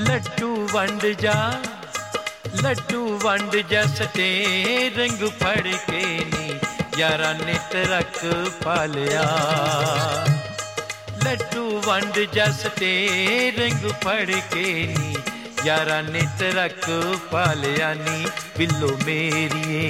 लड्डू वंड जा सटे रंग फड़ के नी यारा ने तरक पालिया। लड्डू वंड जा सटे रंग फड़ के नी यारा ने तरक पालिया नी बिल्लो मेरिए।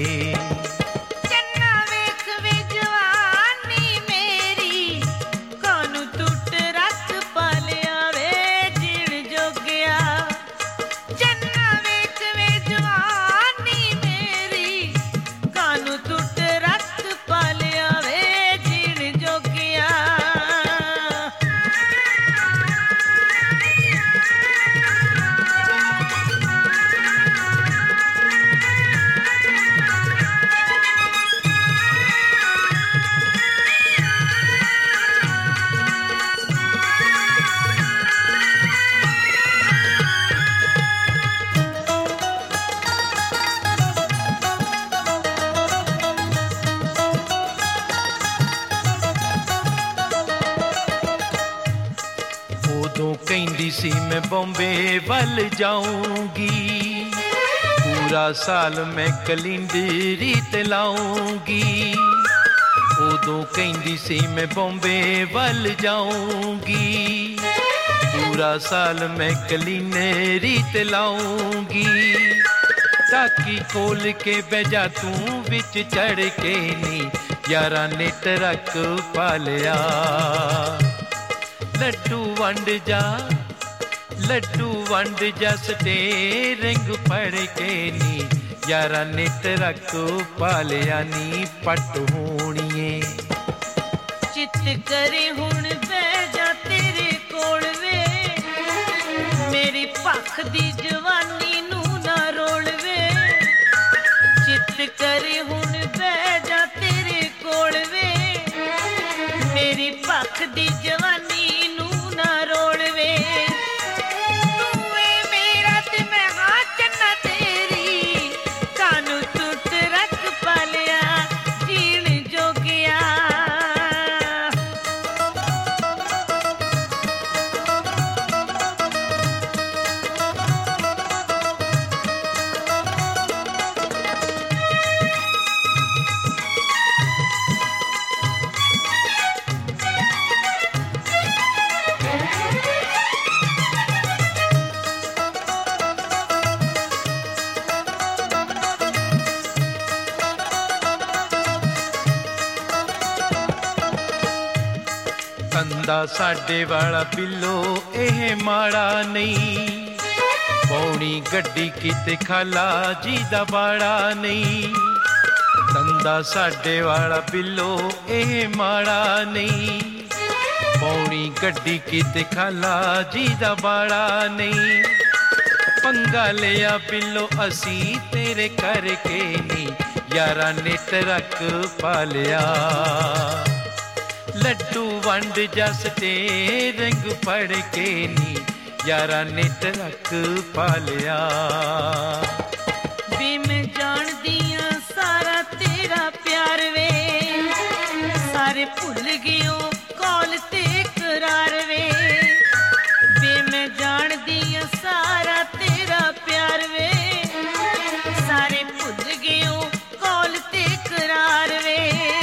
कहती सी मैं बॉम्बे वल जाऊंगी, पूरा साल मैं कलिंदरी तलाऊंगी। उदों कहती सी मैं बॉम्बे वल जाऊंगी, पूरा साल मैं कलिंदरी तलाऊंगी। ताकि खोल के बजा तू विच चढ़ के नी यारा ने ट्रक पालिया। लड्डू वंड जा सटे रंग फड़ के नी यारा ने ट्रक पालिया नी पट होणीए। चित करे हुण बैजा तेरे कोल वे, मेरी पख दी जवानी नू ना रोल वे। चित करे हुण बैजा तेरे कोल वे, मेरी पख दी जवानी नू ना रोल वे। कंदा साडे वाला बिल्लो एह माड़ा नहीं, पौनी गड्डी किते खाला जी दा बाड़ा नहीं। कंदा साडे वाला बिल्लो एह माड़ा नहीं, पौनी गड्डी किते खाला जी दा बाड़ा नहीं। पंगा लिया बिल्लो असी तेरे करके नी यारा ने ट्रक पालिया। लड्डू वंड जा सटे रंग फड़ के नी यारा ने ट्रक पालिया। वे मैं जान दिया सारा तेरा प्यार वे, सारे भुल गयो कौल ते करार वे। वे मैं जान दिया सारा तेरा प्यार वे, सारे भुल गयो कौल ते करार वे।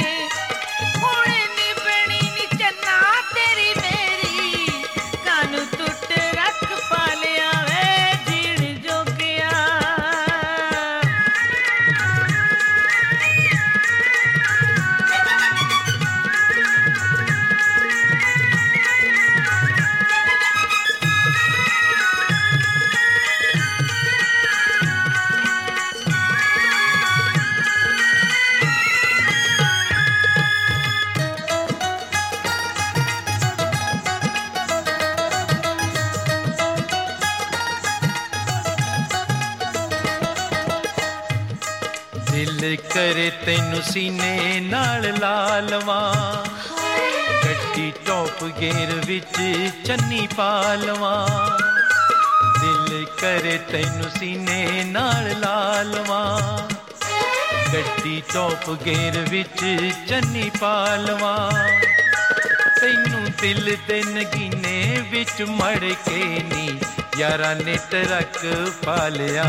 दिल करे तेनू सीने नाल ला लवां, गड्डी टॉप गेर विच चन्नी पा लवां। दिल करे तेनू सीने नाल ला लवां, गड्डी टॉप गेर विच चन्नी पा लवां। तैनू दिल दे नगीने विच मड़ के नी यारा नित रख पालिया।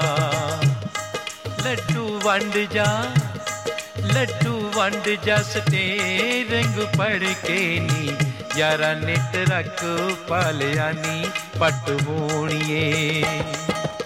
लड्डू वंड जा सटे रंग पढ़ के नी यारा नित रख पालिया नी पट होणिए।